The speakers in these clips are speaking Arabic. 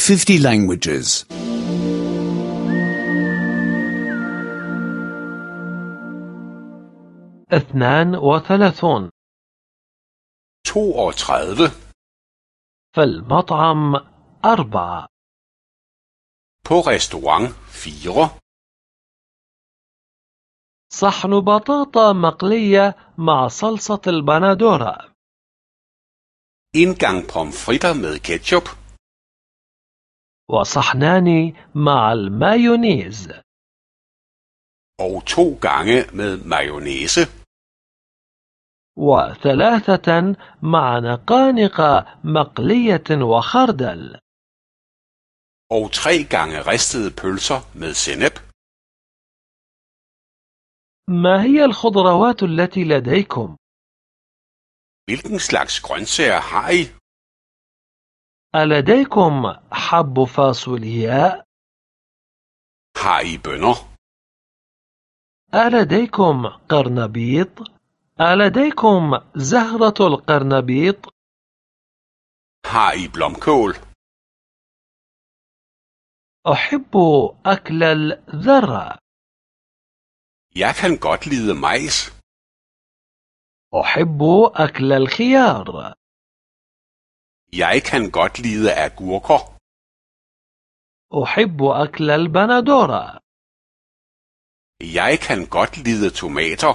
50 languages. 32. 32. في المطعم 4. På restaurant 4. صحن بطاطا مقلية مع صلصة البندورة. En gang pomfritter med ketchup. وصحنان مع المايونيز. Og 2 gange med mayonnaise. و3 مع نقانق مقلية وخردل. Og 3 gange ristede pølser med sennep. ما هي الخضروات التي لديكم؟ Hvilken slags grøntsager har I? ألديكم حب فاصولياء؟ Har I bønner? ألديكم قرنبيط؟ ألديكم زهرة القرنبيط؟ Har I blomkål? أحب أكل الذرة. Jeg kan godt lide majs. أحب أكل الخيار. Jeg kan godt lide agurker. أحب أكل البندورة. Jeg kan godt lide tomater.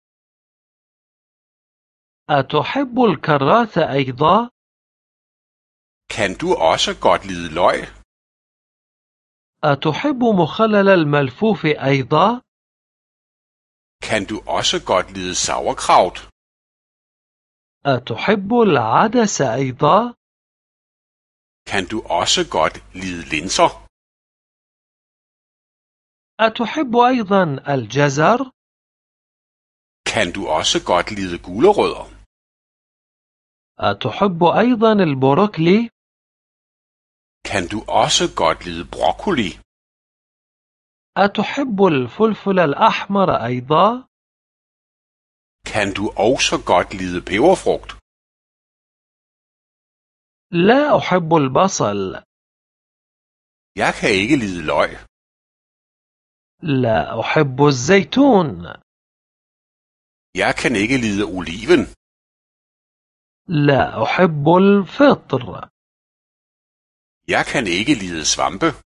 أتحب الكراث أيضا؟ Kan du også godt lide løg? أتحب مخلل الملفوف أيضا؟ Kan du også godt lide sauerkraut? أتحب العدس أيضا؟ Kan du også godt lide linser? أتحب أيضا الجزر؟ Kan du også godt lide gulerødder? أتحب أيضا البروكلي؟ Kan du også godt lide broccoli? أتحب الفلفل الأحمر أيضا؟ Kan du også godt lide peberfrugt? لا أحب البصل. Jeg kan ikke lide løg. لا أحب الزيتون. Jeg kan ikke lide oliven. لا أحب الفطر. Jeg kan ikke lide svampe.